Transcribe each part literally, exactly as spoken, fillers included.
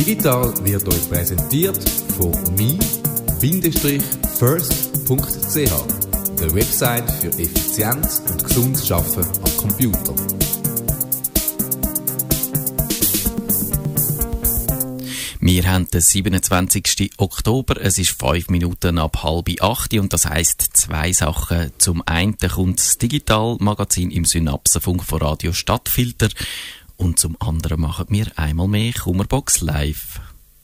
Digital wird euch präsentiert von me Bindestrich first Punkt c h, der Website für Effizienz und gesundes Arbeiten am Computer. Wir haben den siebenundzwanzigsten Oktober, es ist fünf Minuten ab halb acht und das heisst zwei Sachen. Zum einen kommt das Digital-Magazin im Synapsenfunk von Radio Stadtfilter und zum anderen machen wir einmal mehr Kummerbox live.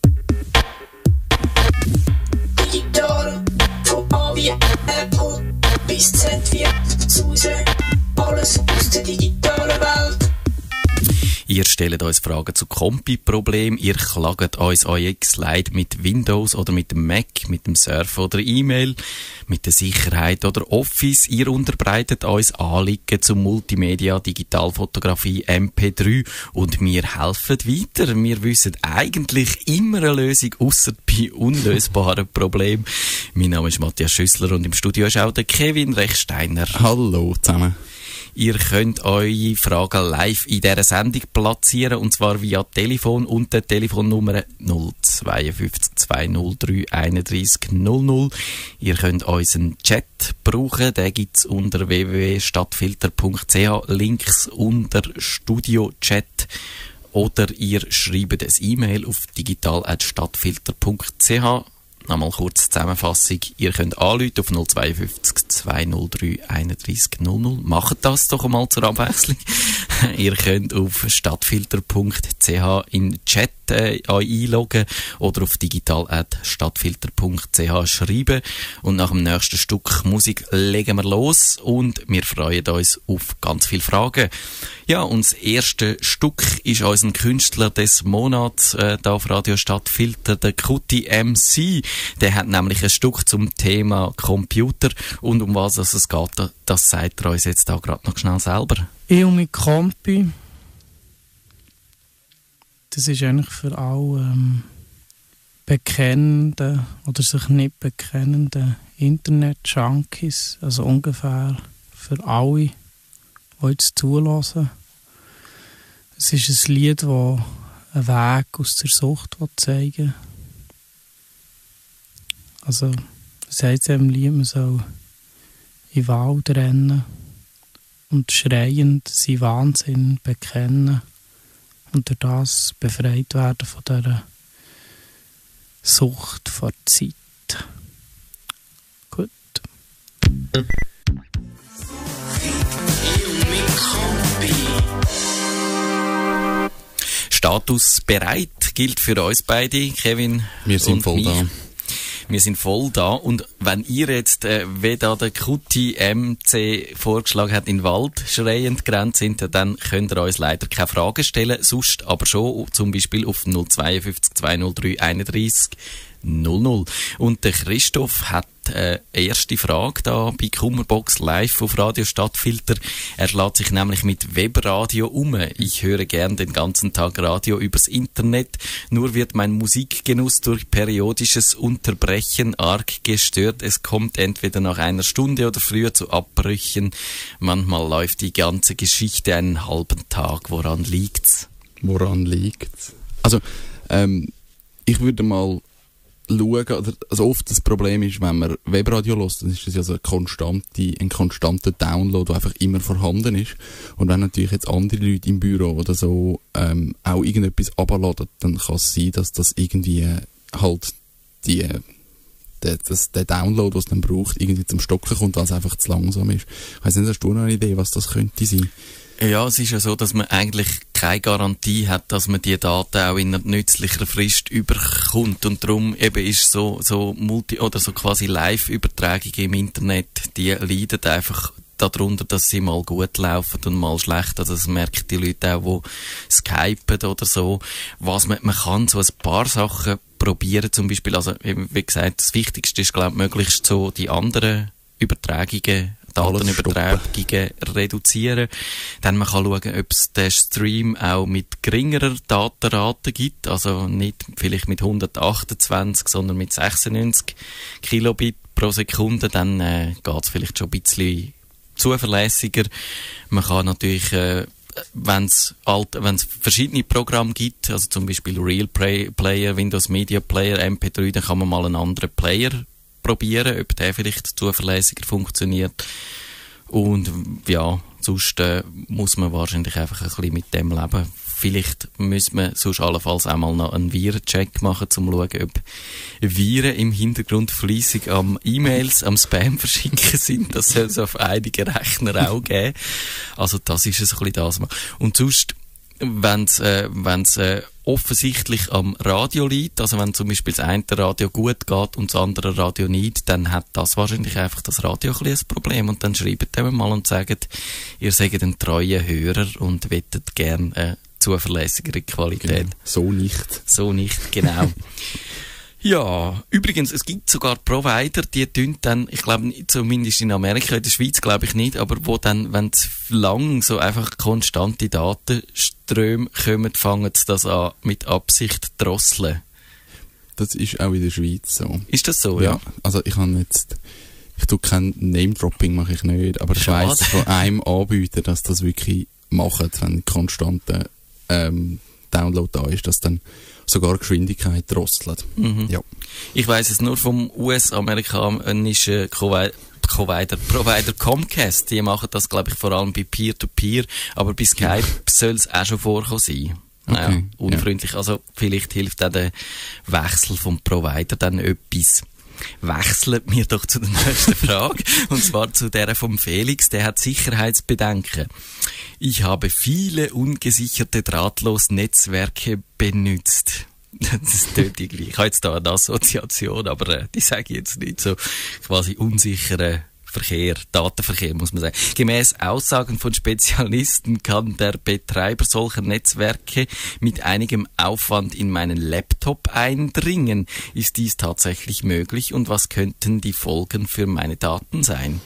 Digital, von A wie Apple bis Z wie Suse, alles aus der digitalen Welt. Ihr stellt uns Fragen zu Kompi-Problemen, ihr klagt uns euer Slide mit Windows oder mit dem Mac, mit dem Surfen oder E-Mail, mit der Sicherheit oder Office. Ihr unterbreitet uns Anliegen zu Multimedia, Digitalfotografie, M P drei und wir helfen weiter. Wir wissen eigentlich immer eine Lösung, ausser bei unlösbaren Problemen. Mein Name ist Matthias Schüssler und im Studio ist auch der Kevin Rechsteiner. Hallo zusammen. Ihr könnt eure Fragen live in dieser Sendung platzieren, und zwar via Telefon unter der Telefonnummer null zwei fünf zwei null drei eins eins null null. Ihr könnt unseren Chat brauchen, den gibt es unter w w w punkt stadtfilter punkt c h, Links unter Studio Chat. Oder ihr schreibt ein E-Mail auf digital at stadtfilter punkt c h. Nochmal kurz Zusammenfassung. Ihr könnt anrufen auf null zwei fünf zwei null drei eins eins null null. Macht das doch einmal zur Abwechslung. Ihr könnt auf stadtfilter punkt c h in den Chat äh, einloggen oder auf digital at stadtfilter punkt c h schreiben. Und nach dem nächsten Stück Musik legen wir los und wir freuen uns auf ganz viele Fragen. Ja, und das erste Stück ist unser Künstler des Monats äh, da auf Radio Stadtfilter, der Kutti M C. Der hat nämlich ein Stück zum Thema Computer und um was es geht, das sagt er uns jetzt da gerade noch schnell selber. Ich und mein Kompi, das ist eigentlich für alle ähm, bekennende oder sich nicht bekennende Internet-Junkies, also ungefähr für alle, die jetzt zulassen. Es ist ein Lied, das einen Weg aus der Sucht zeigen will. Also, es heisst ja im Lied, man soll in den Wald rennen und schreiend seinen Wahnsinn bekennen und durch das befreit werden von dieser Sucht vor Zeit. Gut. Status bereit gilt für uns beide, Kevin. Wir sind und voll mich. da. Wir sind voll da. Und wenn ihr jetzt, äh, wie da der Kutti M C vorgeschlagen hat, in den Wald schreiend gerannt sind, dann könnt ihr uns leider keine Fragen stellen, sonst aber schon zum Beispiel auf null zwei fünf zwei null drei eins eins null null. Und der Christoph hat äh, erste Frage da bei Kummerbox live auf Radio Stadtfilter. Er schlägt sich nämlich mit Webradio um. Ich höre gern den ganzen Tag Radio übers Internet, nur wird mein Musikgenuss durch periodisches Unterbrechen arg gestört. Es kommt entweder nach einer Stunde oder früher zu Abbrüchen. Manchmal läuft die ganze Geschichte einen halben Tag. Woran liegt's? Woran liegt's? Also, ähm, ich würde mal schauen, also oft das Problem ist, wenn man Webradio hört, dann ist das ja so eine konstante, ein konstanter Download, der einfach immer vorhanden ist. Und wenn natürlich jetzt andere Leute im Büro oder so ähm, auch irgendetwas runterladen, dann kann es sein, dass das irgendwie halt die, der, das, der Download, was es dann braucht, irgendwie zum Stocken kommt, weil es einfach zu langsam ist. Ich weiss nicht, hast du noch eine Idee, was das könnte sein? Ja, es ist ja so, dass man eigentlich keine Garantie hat, dass man die Daten auch in einer nützlicher Frist überkommt, und darum eben ist so, so Multi- oder so quasi Live-Übertragungen im Internet, die leiden einfach darunter, dass sie mal gut laufen und mal schlecht. Also das merken die Leute auch, die skypen oder so. Was man, man kann so ein paar Sachen probieren, zum Beispiel, also wie gesagt, das Wichtigste ist, glaube ich, möglichst so die anderen Übertragungen, Datenübertragungen reduzieren. Dann man kann schauen, ob es den Stream auch mit geringerer Datenrate gibt, also nicht vielleicht mit hundertachtundzwanzig, sondern mit sechsundneunzig Kilobit pro Sekunde. Dann äh, geht es vielleicht schon ein bisschen zuverlässiger. Man kann natürlich äh, wenn es verschiedene Programme gibt, also zum Beispiel Real Play, Player, Windows Media Player, M P drei, dann kann man mal einen anderen Player probieren, ob der vielleicht zuverlässiger funktioniert. Und ja, sonst äh, muss man wahrscheinlich einfach ein bisschen mit dem leben. Vielleicht müssen wir sonst allenfalls einmal noch einen Virencheck machen, um zu schauen, ob Viren im Hintergrund fleissig am E-Mails, am Spam verschicken sind. Das soll es auf einigen Rechnern auch geben. Also das ist es ein bisschen das. Und sonst, wenn es äh, wenn's, äh, offensichtlich am Radio liegt, also wenn zum Beispiel das eine Radio gut geht und das andere Radio nicht, dann hat das wahrscheinlich einfach das Radio ein bisschen ein Problem. Und dann schreibt dem mal und sagt, ihr seid ein treuer Hörer und wettet gern äh, zuverlässigere Qualität. Genau. So nicht. So nicht, genau. Ja, übrigens, es gibt sogar Provider, die tun dann, ich glaube, zumindest in Amerika, in der Schweiz glaube ich nicht, aber wo dann, wenn es lang so einfach konstante Datenströme kommen, fangen sie das an, mit Absicht drosseln. Das ist auch in der Schweiz so. Ist das so, ja? Ja, also ich habe jetzt, ich tue kein Name-Dropping, mache ich nicht, aber ich Schade. weiss von einem Anbieter, dass das wirklich macht, wenn konstante ähm, Download da ist, dass dann sogar Geschwindigkeit drosselt. Mhm. Ja. Ich weiss es nur vom U S-amerikanischen Provider, Provider Comcast. Die machen das, glaube ich, vor allem bei Peer-to-Peer, aber bei Skype soll es auch schon vorkommen sein. Naja, Okay, unfreundlich. Ja. Also vielleicht hilft auch der Wechsel vom Provider dann etwas. Wechseln wir doch zu der nächsten Frage, und zwar zu der vom Felix, der hat Sicherheitsbedenken. Ich habe viele ungesicherte Drahtlosnetzwerke benutzt. Das tönt irgendwie. Ich habe jetzt da eine Assoziation, aber äh, die sage ich jetzt nicht, so quasi unsicheren Verkehr, Datenverkehr, muss man sagen. Gemäß Aussagen von Spezialisten kann der Betreiber solcher Netzwerke mit einigem Aufwand in meinen Laptop eindringen. Ist dies tatsächlich möglich und was könnten die Folgen für meine Daten sein?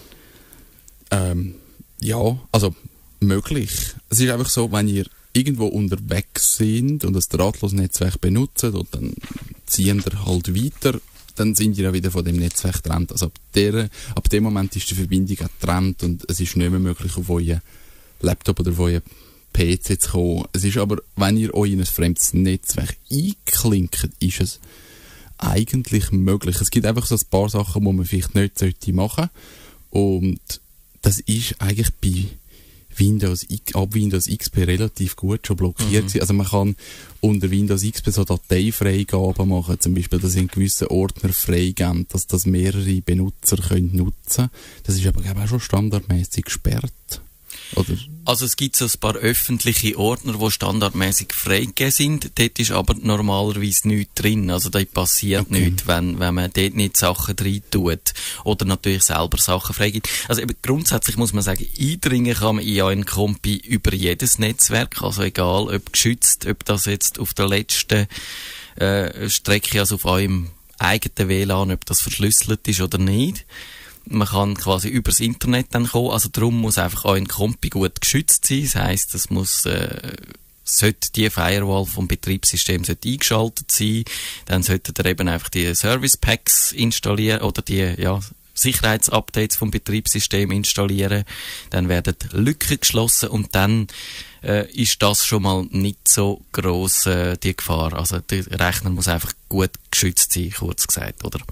Ähm, ja, also möglich. Es ist einfach so, wenn ihr irgendwo unterwegs sind und das Drahtlosnetzwerk benutzt und dann ziehen ihr halt weiter, dann sind ihr ja wieder von dem Netzwerk getrennt. Also ab, der, ab dem Moment ist die Verbindung auch getrennt und es ist nicht mehr möglich, auf euren Laptop oder auf euren P C zu kommen. Es ist aber, wenn ihr euch in ein fremdes Netzwerk einklinkt, ist es eigentlich möglich. Es gibt einfach so ein paar Sachen, die man vielleicht nicht sollte machen. Und das ist eigentlich bei Windows, ab Windows X P relativ gut schon blockiert. Mhm. Also man kann unter Windows X P so Dateifreigaben machen, zum Beispiel, dass in gewissen Ordner freigeben, dass das mehrere Benutzer können nutzen. Das ist aber, glaube ich, auch schon standardmäßig gesperrt. Oder? Also es gibt so ein paar öffentliche Ordner, die standardmäßig freigegeben sind. Dort ist aber normalerweise nichts drin. Also da passiert okay. nichts, wenn, wenn man dort nicht Sachen rein tut. Oder natürlich selber Sachen freigibt. Also eben grundsätzlich muss man sagen, eindringen kann man in einen Kompi über jedes Netzwerk. Also egal, ob geschützt, ob das jetzt auf der letzten äh, Strecke, also auf eurem eigenen W L A N, ob das verschlüsselt ist oder nicht. Man kann quasi übers Internet dann kommen, also darum muss einfach euer Kompi gut geschützt sein. Das heisst, es muss, äh, sollte die Firewall vom Betriebssystem sollte eingeschaltet sein, dann solltet ihr eben einfach die Service Packs installieren oder die, ja, Sicherheitsupdates vom Betriebssystem installieren. Dann werden Lücken geschlossen und dann äh, ist das schon mal nicht so gross, äh, die Gefahr. Also der Rechner muss einfach gut geschützt sein, kurz gesagt, oder?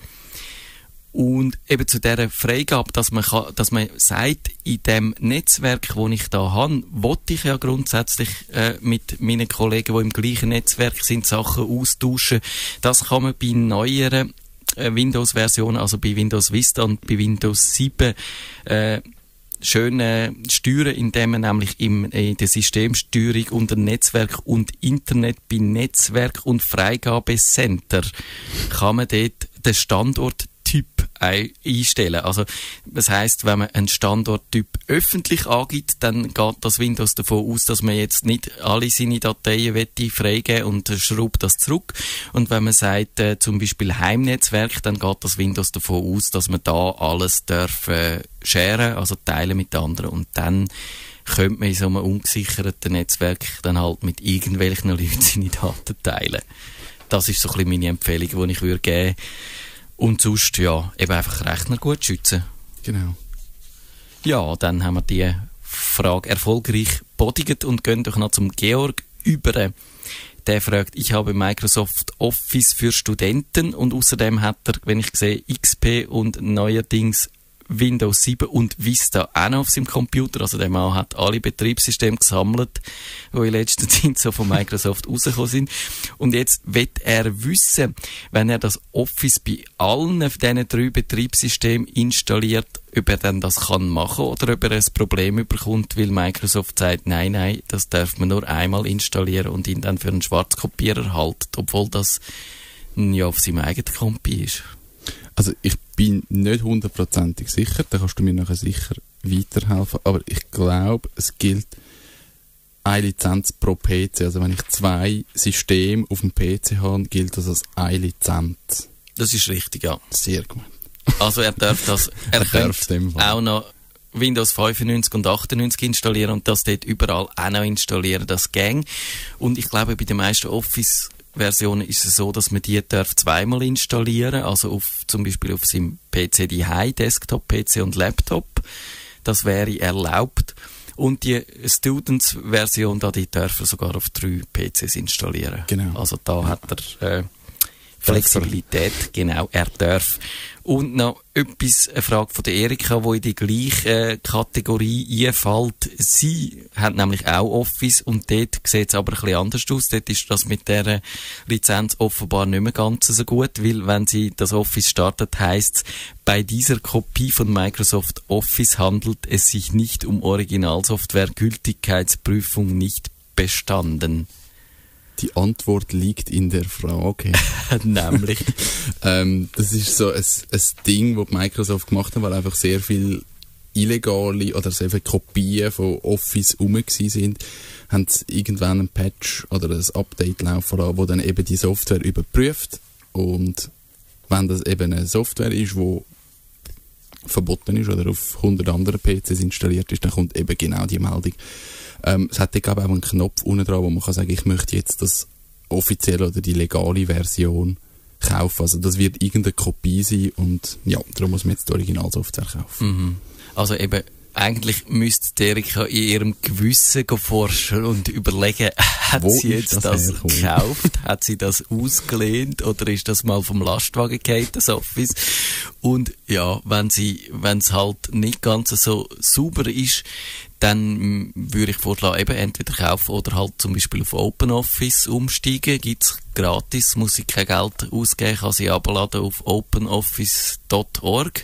Und eben zu dieser Freigabe, dass man, kann, dass man sagt, in dem Netzwerk, das ich da habe, wollte ich ja grundsätzlich äh, mit meinen Kollegen, die im gleichen Netzwerk sind, Sachen austauschen. Das kann man bei neueren äh, Windows-Versionen, also bei Windows Vista und bei Windows sieben, äh, schön äh, steuern, indem man nämlich im, in der Systemsteuerung unter Netzwerk und Internet bei Netzwerk und Freigabecenter kann man dort den Standort Typ einstellen. Also, das heisst, wenn man einen Standorttyp öffentlich angibt, dann geht das Windows davon aus, dass man jetzt nicht alle seine Dateien wette freigeben und schraubt das zurück. Und wenn man sagt, äh, zum Beispiel Heimnetzwerk, dann geht das Windows davon aus, dass man da alles darf äh, sharen, also teilen mit anderen. Und dann könnte man in so einem ungesicherten Netzwerk dann halt mit irgendwelchen Leuten seine Daten teilen. Das ist so ein bisschen meine Empfehlung, die ich würde geben. Und sonst, ja, eben einfach Rechner gut schützen. Genau. Ja, dann haben wir die Frage erfolgreich bodiget und gehen doch noch zum Georg über. Der fragt, ich habe Microsoft Office für Studenten und außerdem hat er, wenn ich sehe, X P und neuerdings Windows sieben und Vista auch noch auf seinem Computer. Also der Mann hat alle Betriebssysteme gesammelt, die in letzter Zeit so von Microsoft rausgekommen sind. Und jetzt wird er wissen, wenn er das Office bei allen diesen drei Betriebssystemen installiert, ob er dann das kann machen oder ob er ein Problem bekommt, weil Microsoft sagt, nein, nein, das darf man nur einmal installieren und ihn dann für einen Schwarzkopierer halten, obwohl das ja auf seinem eigenen Kompi ist. Also ich bin nicht hundertprozentig sicher, da kannst du mir nachher sicher weiterhelfen, aber ich glaube, es gilt eine Lizenz pro P C. Also wenn ich zwei Systeme auf dem P C habe, gilt das als eine Lizenz. Das ist richtig, ja. Sehr gut. Also er darf das, er, er darf auch noch Windows fünfundneunzig und achtundneunzig installieren und das dort überall auch noch installieren, das gang. Und ich glaube, bei den meisten Office Versionen ist es so, dass man die darf zweimal installieren, also auf, zum Beispiel auf seinem P C daheim, Desktop-P C und Laptop. Das wäre erlaubt. Und die Students-Version, da, die dürfen sogar auf drei P Cs installieren. Genau. Also da hat er äh, Flexibilität, genau, er darf. Und noch etwas, eine Frage von der Erika, die in die gleiche äh, Kategorie einfällt. Sie hat nämlich auch Office und dort sieht es aber ein bisschen anders aus. Dort ist das mit der Lizenz offenbar nicht mehr ganz so gut, weil wenn sie das Office startet, heisst es, bei dieser Kopie von Microsoft Office handelt es sich nicht um Originalsoftware, Gültigkeitsprüfung nicht bestanden. Die Antwort liegt in der Frage. Nämlich? ähm, das ist so ein, ein Ding, das Microsoft gemacht hat, weil einfach sehr viel illegale oder sehr viele Kopien von Office rum sind, haben sie irgendwann einen Patch oder ein Update laufen lassen, wo dann eben die Software überprüft. Und wenn das eben eine Software ist, die verboten ist oder auf hundert anderen P Cs installiert ist, dann kommt eben genau die Meldung. Ähm, es hat, glaube ich, auch einen Knopf unten dran, wo man kann sagen, ich möchte jetzt das offizielle oder die legale Version kaufen. Also das wird irgendeine Kopie sein und ja, darum muss man jetzt die Originalsoftware kaufen. Mhm. Also eben, eigentlich müsste Erika in ihrem Gewissen forschen und überlegen, hat Wo sie jetzt das, das gekauft? Hat sie das ausgelehnt? Oder ist das mal vom Lastwagen gefallen, das Office? Und ja, wenn sie, wenn es halt nicht ganz so sauber ist, dann würde ich vorschlagen, eben entweder kaufen oder halt zum Beispiel auf OpenOffice umsteigen. Gibt's gratis, muss ich kein Geld ausgeben, kann sie abladen auf open office dot org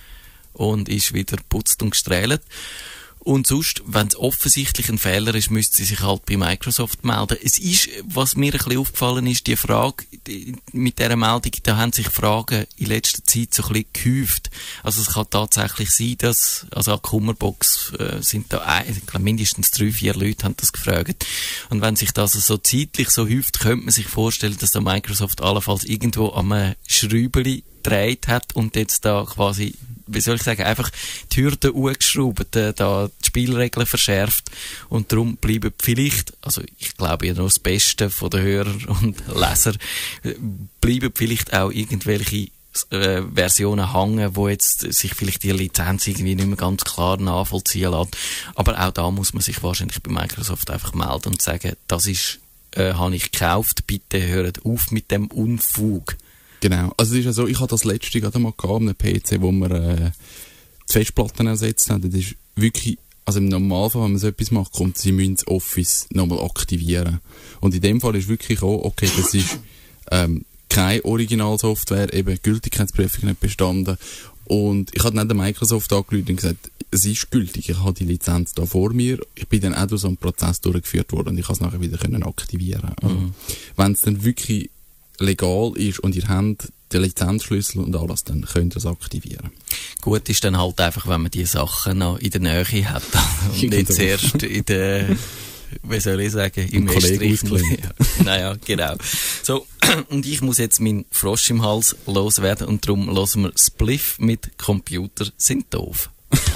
und ist wieder putzt und gestrahlt. Und sonst, wenn es offensichtlich ein Fehler ist, müsste sie sich halt bei Microsoft melden. Es ist, was mir ein bisschen aufgefallen ist, die Frage, die, mit dieser Meldung, da haben sich Fragen in letzter Zeit so ein bisschen gehäuft. Also es kann tatsächlich sein, dass, also an Kummerbox äh, sind da ein, ich glaube, mindestens drei, vier Leute haben das gefragt. Und wenn sich das so zeitlich so häuft, könnte man sich vorstellen, dass da Microsoft allenfalls irgendwo am Schräubeli gedreht hat und jetzt da quasi, wie soll ich sagen, einfach die Hürden hochgeschraubt, äh, da die Spielregeln verschärft und darum bleiben vielleicht, also ich glaube ja nur das Beste von den Hörern und Lesern, äh, bleiben vielleicht auch irgendwelche äh, Versionen hängen, wo jetzt sich vielleicht die Lizenz irgendwie nicht mehr ganz klar nachvollziehen lässt. Aber auch da muss man sich wahrscheinlich bei Microsoft einfach melden und sagen, das ist, äh, habe ich gekauft, bitte hört auf mit dem Unfug. Genau, also es ist ja so, ich hatte das letzte gerade mal gehabt, einem P C, wo wir äh, die Festplatten ersetzt haben. Das ist wirklich, also im Normalfall, wenn man so etwas macht, kommt, sie müssen das Office nochmal aktivieren. Und in dem Fall ist wirklich auch, okay, das ist ähm, keine Originalsoftware, eben Gültigkeitsprüfung nicht bestanden. Und ich habe dann der Microsoft angerufen und gesagt, es ist gültig, ich habe die Lizenz da vor mir. Ich bin dann auch durch so einen Prozess durchgeführt worden und ich kann es nachher wieder können aktivieren. Also, mhm. Wenn es dann wirklich legal ist und ihr habt den Lizenzschlüssel und alles, dann könnt ihr es aktivieren. Gut ist dann halt einfach, wenn man die Sachen noch in der Nähe hat und nicht zuerst in der, wie soll ich sagen, im Estrich. Naja, genau. So, und ich muss jetzt meinen Frosch im Hals loswerden und darum hören wir Spliff mit Computer sind doof.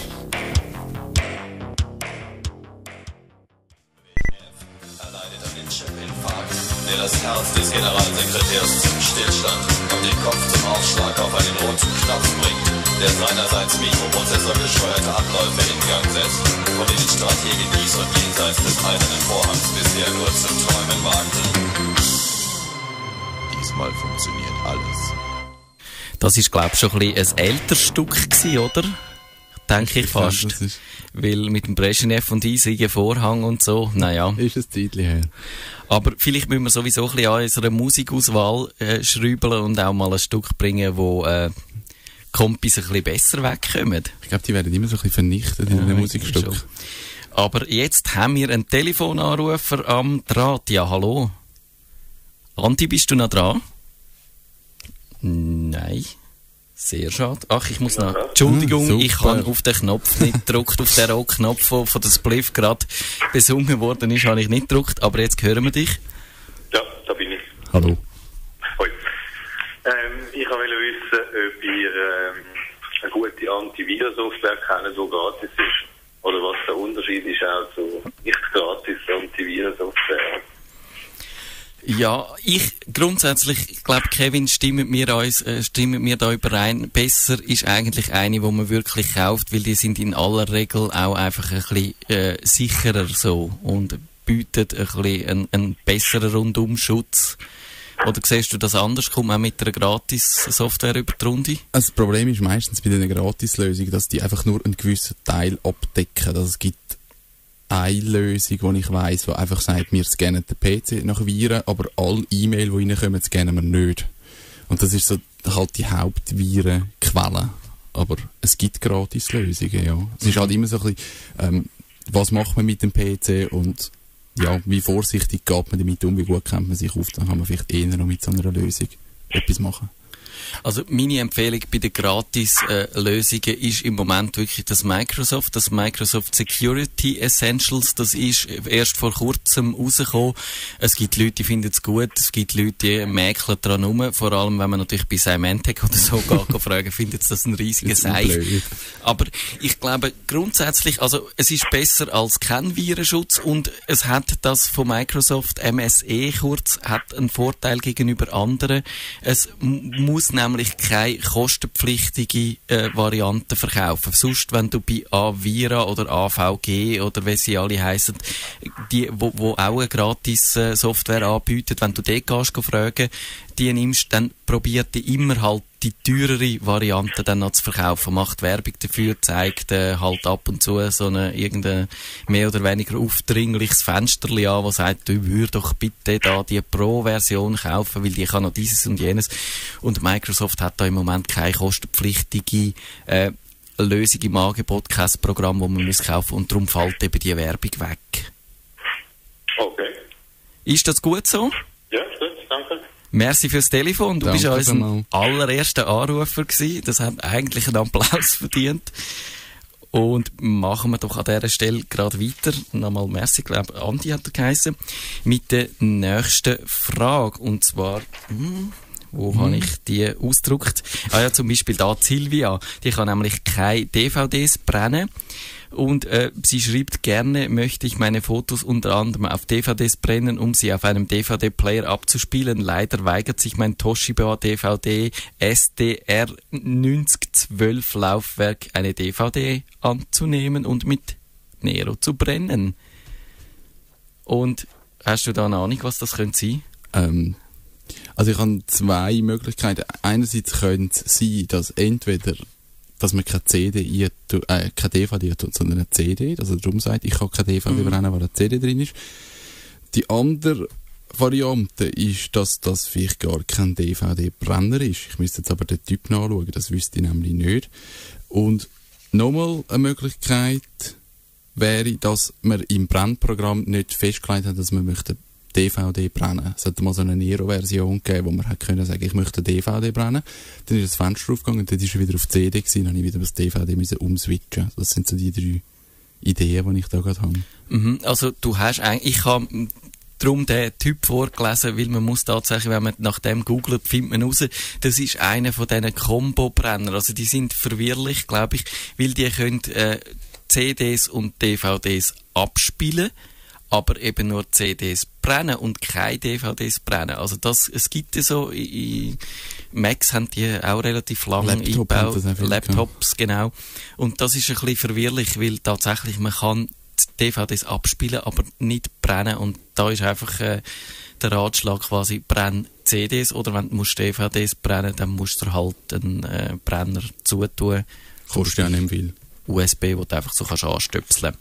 Das Herz des Generalsekretärs zum Stillstand und den Kopf zum Ausschlag auf einen roten Knopf bringt. der seinerseits mikroprozessorgesteuerte Abläufe in Gang setzt, von denen Strategen dies und jenseits des eisernen Vorhangs bisher nur zu träumen wagten. Diesmal funktioniert alles. Das ist, glaube ich, schon ein bisschen ein älteres Stück gewesen, oder? Denke ich fast. Das ist, Weil mit dem Brezhnev und eisigen Vorhang und so, naja. ist ein Zeitchen her. Aber vielleicht müssen wir sowieso ein bisschen an unserer Musikauswahl äh, schrauben und auch mal ein Stück bringen, wo äh, Kompis ein bisschen besser wegkommen. Ich glaube, die werden immer so ein bisschen vernichtet in Ja, einem ich Musikstück. schon. Aber jetzt haben wir einen Telefonanrufer am Draht. Ja, hallo. Andi, bist du noch dran? Nein. Sehr schade. Ach, ich muss noch... Entschuldigung, Ah, ich super. habe auf den Knopf nicht gedrückt, auf den roten Knopf, von, von der Spliff gerade besungen worden ist, habe ich nicht gedrückt, aber jetzt hören wir dich. Ja, da bin ich. Hallo. Hoi. Ähm, ich wollte wissen, ob ihr ähm, eine gute Antivirensoftware kennt, die gratis ist. Oder was der Unterschied ist auch zu nicht gratis Antivirensoftware. Ja, ich grundsätzlich, ich glaube, Kevin, stimmen wir uns, äh, stimmen wir da überein. Besser ist eigentlich eine, die man wirklich kauft, weil die sind in aller Regel auch einfach ein bisschen äh, sicherer so und bietet ein bisschen einen, einen besseren Rundumschutz. Oder siehst du das anders? Kommt man auch mit einer Gratis-Software über die Runde? Also das Problem ist meistens bei diesen Gratislösungen, dass die einfach nur einen gewissen Teil abdecken. Also es gibt eine Lösung, die ich weiss, die einfach sagt, wir scannen den P C nach Viren, aber alle E-Mail, die reinkommen, scannen wir nicht. Und das ist so halt die Hauptvirenquelle. Aber es gibt Gratislösungen, ja. Es ist halt immer so ein bisschen, ähm, was macht man mit dem P C und ja, wie vorsichtig geht man damit um, wie gut kennt man sich auf, dann kann man vielleicht eher noch mit so einer Lösung etwas machen. Also meine Empfehlung bei den Gratis-Lösungen äh, ist im Moment wirklich das Microsoft, das Microsoft Security Essentials. Das ist erst vor kurzem rausgekommen. Es gibt Leute, die finden es gut, es gibt Leute, die mäkeln dran rum. Vor allem, wenn man natürlich bei Symantec oder so geht, fragen, findet das ein riesiges Seich. Aber ich glaube grundsätzlich, also es ist besser als kein Virenschutz und es hat das von Microsoft, M S E kurz, hat einen Vorteil gegenüber anderen. Es m- muss nämlich keine kostenpflichtige äh, Variante verkaufen. Sonst, wenn du bei Avira oder A V G oder wie sie alle heissen, die, wo, wo auch eine gratis äh, Software anbieten, wenn du dort gehst, geh fragen, die nimmst, dann probiert die immer halt die teurere Variante dann noch zu verkaufen, macht Werbung dafür, zeigt äh, halt ab und zu so eine, irgendein mehr oder weniger aufdringliches Fensterli an, das sagt, du würdest doch bitte da die Pro-Version kaufen, weil die kann noch dieses und jenes. Und Microsoft hat da im Moment keine kostenpflichtige äh, Lösung im Angebot, kein Programm, das man muss kaufen und darum fällt eben die Werbung weg. Okay. Ist das gut so? Ja, ist gut, danke. Merci fürs Telefon. Du Danke bist unser vielmals. allererster Anrufer gewesen. Das hat eigentlich einen Applaus verdient. Und machen wir doch an dieser Stelle gerade weiter. Nochmal merci, ich glaube, Andi hat er geheissen. Mit der nächsten Frage. Und zwar, hm, wo Mhm. habe ich die ausgedruckt? Ah ja, zum Beispiel da Silvia. Die kann nämlich keine D V Ds brennen. Und äh, sie schreibt, gerne möchte ich meine Fotos unter anderem auf D V Ds brennen, um sie auf einem D V D-Player abzuspielen. Leider weigert sich mein Toshiba D V D S D R neunzig zwölf Laufwerk eine D V D anzunehmen und mit Nero zu brennen. Und hast du da eine Ahnung, was das könnte sein? Ähm, also ich habe zwei Möglichkeiten. Einerseits könnte es sein, dass entweder dass man keine C D, äh, keine D V D tut, sondern eine C D, dass er darum sagt, ich kann keine D V D Mhm. brennen, weil eine C D drin ist. Die andere Variante ist, dass das vielleicht gar kein D V D-Brenner ist. Ich müsste jetzt aber den Typ nachschauen, das wüsste ich nämlich nicht. Und nochmal eine Möglichkeit wäre, dass man im Brennprogramm nicht festgelegt hat, dass man möchte D V D brennen. Es hat mal so eine Nero-Version gegeben, wo man hat können sagen, ich möchte D V D brennen. Dann ist das Fenster aufgegangen und dann ist er wieder auf C D gewesen, dann habe ich wieder das D V D müssen umswitchen. Das sind so die drei Ideen, die ich da gerade habe. Mhm, also du hast eigentlich, ich habe darum den Typ vorgelesen, weil man muss tatsächlich, wenn man nach dem googelt, findet man raus, das ist einer von diesen Combo-Brenner. Also die sind verwirrlich, glaube ich, weil die können äh, C Ds und D V Ds abspielen, aber eben nur C Ds brennen und keine D V Ds brennen. Also das, es gibt ja so, in Macs haben die auch relativ lange Laptop eingebaut, Laptops, genau. Und das ist ein bisschen verwirrlich, weil tatsächlich man kann die D V Ds abspielen, aber nicht brennen. Und da ist einfach äh, der Ratschlag quasi, brenn C Ds, oder wenn du musst D V Ds brennen, dann musst du halt einen äh, Brenner zutun. Kostet ja nicht viel. U S B, wo du einfach so kannst anstöpseln.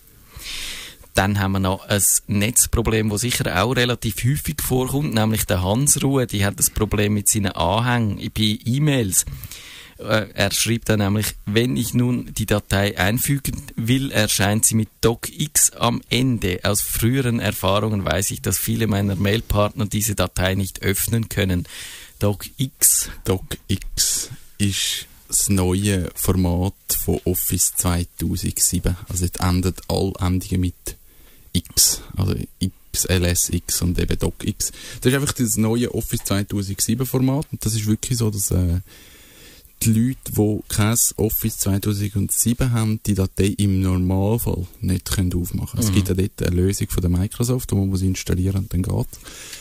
Dann haben wir noch ein Netzproblem, das sicher auch relativ häufig vorkommt, nämlich der Hans-Ruhe, die hat das Problem mit seinen Anhängen bei E-Mails. Äh, er schreibt dann nämlich, wenn ich nun die Datei einfügen will, erscheint sie mit docx am Ende. Aus früheren Erfahrungen weiß ich, dass viele meiner Mailpartner diese Datei nicht öffnen können. docx. docx ist das neue Format von Office zweitausendsieben. Also jetzt endet alle Endungen mit X. Also X, L S X und eben docx. Das ist einfach das neue Office zweitausendsieben Format. Und das ist wirklich so, dass äh, die Leute, die kein Office zweitausendsieben haben, die Datei im Normalfall nicht können aufmachen können. Mhm. Es gibt ja dort eine Lösung von der Microsoft, wo man sie installieren und dann geht.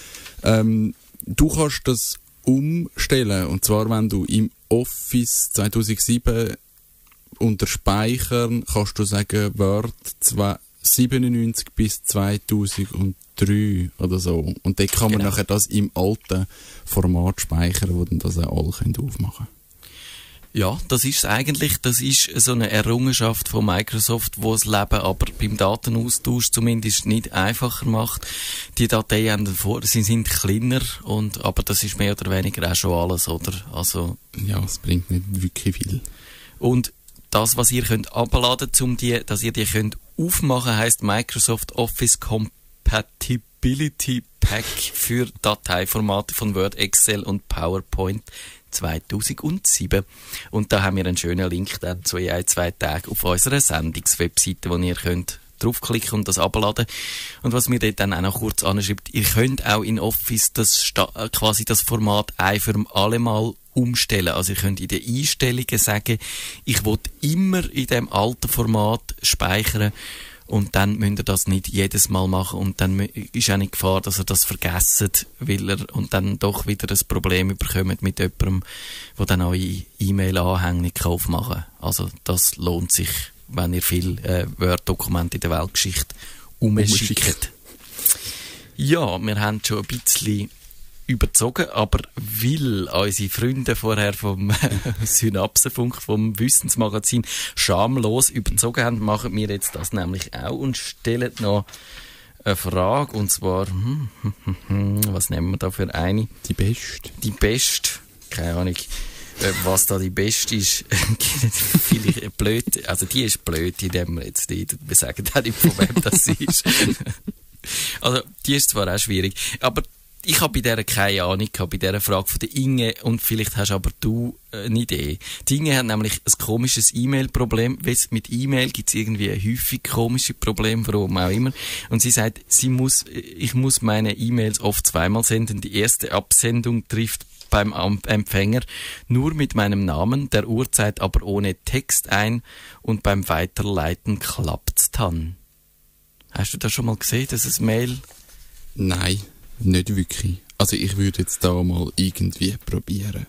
Ähm, du kannst das umstellen. Und zwar, wenn du im Office zweitausendsieben unter Speichern kannst du sagen, Word siebenundneunzig bis zweitausenddrei oder so. Und dort kann man genau. nachher das im alten Format speichern, wo dann das auch alle aufmachen können. Ja, das ist eigentlich, das ist so eine Errungenschaft von Microsoft, wo das Leben aber beim Datenaustausch zumindest nicht einfacher macht. Die Dateien davor, sie sind kleiner, und, aber das ist mehr oder weniger auch schon alles, oder? Also, ja, es bringt nicht wirklich viel. Und das, was ihr könnt abladen, um die, dass ihr die könnt aufmachen, heisst Microsoft Office Compatibility Pack für Dateiformate von Word, Excel und PowerPoint zweitausendsieben. Und da haben wir einen schönen Link dann zu in ein, zwei Tagen auf unserer Sendungswebseite, wo ihr könnt draufklicken und das abladen. Und was mir dort dann auch noch kurz anschreibt, ihr könnt auch in Office das quasi das Format ein für alle Mal umstellen. Also ihr könnt in den Einstellungen sagen, ich will immer in dem alten Format speichern, und dann müsst ihr das nicht jedes Mal machen, und dann ist auch nicht Gefahr, dass ihr das vergesst, weil ihr und dann doch wieder ein Problem bekommt mit jemandem, der dann eure E-Mail-Anhänge nicht aufmachen kann. Also das lohnt sich, wenn ihr viel äh, Word-Dokumente in der Weltgeschichte umschickt. Ja, wir haben schon ein bisschen überzogen, aber weil unsere Freunde vorher vom Synapsenfunk, vom Wissensmagazin schamlos überzogen haben, machen wir jetzt das nämlich auch und stellen noch eine Frage, und zwar, hm, hm, hm, hm, was nehmen wir da für eine? Die beste. Die beste, keine Ahnung, was da die beste ist. Vielleicht blöd, also die ist blöd, die nehmen wir jetzt nicht, wir sagen auch nicht, von wem das sie ist. Also, die ist zwar auch schwierig, aber ich habe bei dieser keine Ahnung gehabt, bei dieser Frage von der Inge, und vielleicht hast aber du eine Idee. Die Inge hat nämlich ein komisches E-Mail-Problem. Mit E-Mail gibt es irgendwie häufig komische Probleme, warum auch immer. Und sie sagt, sie muss, ich muss meine E-Mails oft zweimal senden. Die erste Absendung trifft beim Empfänger nur mit meinem Namen, der Uhrzeit aber ohne Text ein, und beim Weiterleiten klappt's dann. Hast du das schon mal gesehen, dass es Mail... Nein. Nicht wirklich. Also ich würde jetzt da mal irgendwie probieren.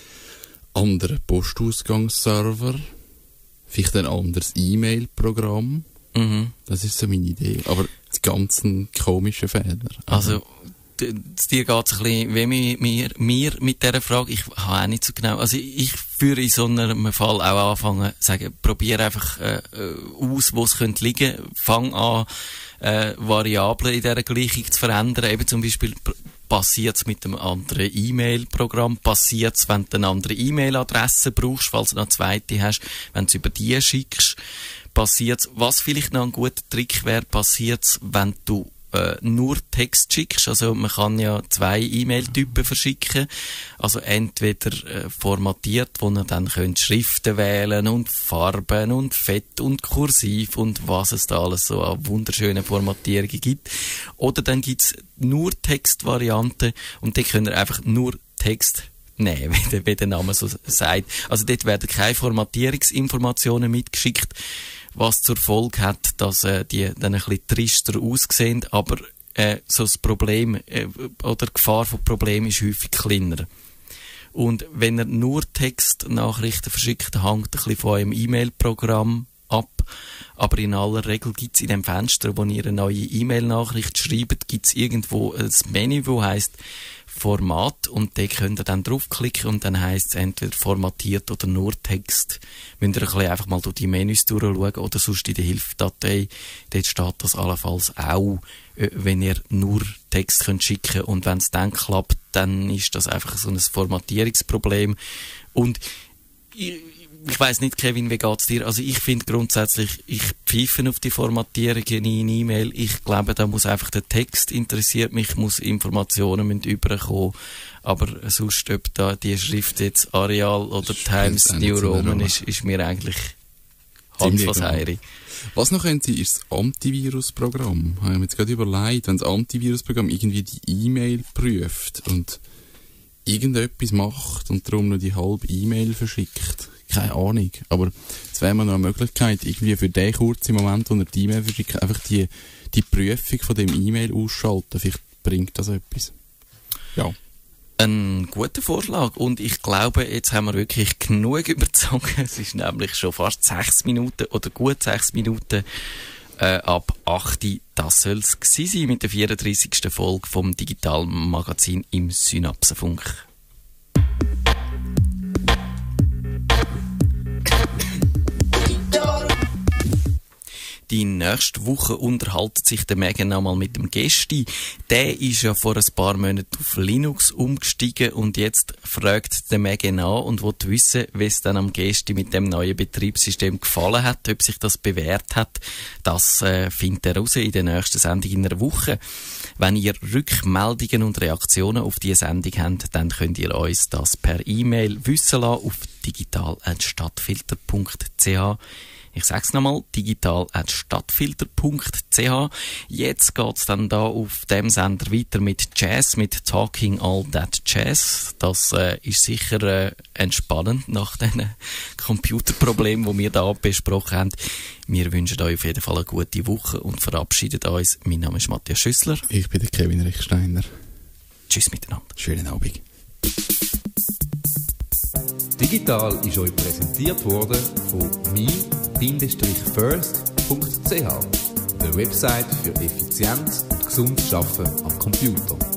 Andere Postausgangsserver, vielleicht ein anderes E-Mail-Programm. Mhm. Das ist so meine Idee. Aber die ganzen komischen Fehler. Also, dir geht es ein bisschen wie mir, mir, mir mit dieser Frage. Ich habe auch nicht so genau. Also ich würde in so einem Fall auch anfangen, sagen, probiere einfach äh, aus, wo es könnte liegen. Fang an, Äh, Variablen in dieser Gleichung zu verändern. Eben zum Beispiel passiert es mit einem anderen E-Mail-Programm, passiert es, wenn du eine andere E-Mail-Adresse brauchst, falls du noch eine zweite hast, wenn du es über die schickst, passiert es, was vielleicht noch ein guter Trick wäre, passiert es, wenn du äh, nur Text schickst. Also man kann ja zwei E-Mail-Typen verschicken. Also entweder äh, formatiert, wo man dann könnt Schriften wählen und Farben und Fett und Kursiv und was es da alles so an wunderschönen Formatierungen gibt. Oder dann gibt's nur Textvarianten, und die können einfach nur Text nehmen, wie der Name so sagt. Also dort werden keine Formatierungsinformationen mitgeschickt. was zur Folge hat, dass äh, die dann ein bisschen trister aussehen, aber äh, so das Problem äh, oder die Gefahr von Problemen ist häufig kleiner. Und wenn ihr nur Textnachrichten verschickt, hängt ein bisschen von eurem E-Mail-Programm ab. Aber in aller Regel gibt es in dem Fenster, wo ihr eine neue E-Mail-Nachricht schreibt, gibt es irgendwo ein Menü, das heisst Format, und da könnt ihr dann draufklicken und dann heisst es entweder formatiert oder nur Text. Müsst ihr ein bisschen einfach mal durch die Menüs durchschauen oder sonst in der Hilfsdatei, dort steht das allenfalls auch, wenn ihr nur Text könnt schicken, und wenn es dann klappt, dann ist das einfach so ein Formatierungsproblem. Und ich, ich weiss nicht, Kevin, wie geht's dir? Also ich finde grundsätzlich, ich pfeife auf die Formatierungen in E-Mail. Ich glaube, da muss einfach der Text interessiert mich, muss Informationen müssen überkommen. Aber sonst, ob da die Schrift jetzt Arial oder Times New Roman ist, ist mir eigentlich Hans was Heiri. Was noch können Sie, ist das Antivirus-Programm. Ich habe mir jetzt gerade überlegt, wenn das Antivirus-Programm irgendwie die E-Mail prüft und irgendetwas macht und darum noch die halbe E-Mail verschickt. Keine Ahnung. Aber es wäre mir noch eine Möglichkeit, irgendwie für den kurzen Moment, wo er die E-Mail verschickt, einfach die, die Prüfung von dem E-Mail ausschalten. Vielleicht bringt das etwas. Ja. Ein guter Vorschlag. Und ich glaube, jetzt haben wir wirklich genug überzogen. Es ist nämlich schon fast sechs Minuten oder gut sechs Minuten äh, ab acht. Das soll es gewesen sein mit der vierunddreissigsten Folge vom Digitalmagazin im Synapsenfunk. Die nächste Woche unterhaltet sich der Megan nochmal mit dem Gästi. Der ist ja vor ein paar Monaten auf Linux umgestiegen und jetzt fragt der Megan an und will wissen, wie es dann am Gästi mit dem neuen Betriebssystem gefallen hat, ob sich das bewährt hat. Das äh, findet er raus in der nächsten Sendung in einer Woche. Wenn ihr Rückmeldungen und Reaktionen auf diese Sendung habt, dann könnt ihr uns das per E-Mail wissen lassen auf digital at stadtfilter punkt c h. Ich sag's nochmal, digital at stadtfilter punkt c h. Jetzt geht's dann da auf dem Sender weiter mit Jazz, mit Talking All That Jazz. Das äh, ist sicher äh, entspannend nach den Computerproblemen, die wir da besprochen haben. Wir wünschen euch auf jeden Fall eine gute Woche und verabschieden uns. Mein Name ist Matthias Schüssler. Ich bin der Kevin Rechsteiner. Tschüss miteinander. Schönen Abend. Digital ist euch präsentiert worden von mi Bindestrich first punkt c h, der Website für Effizienz und gesundes Arbeiten am Computer.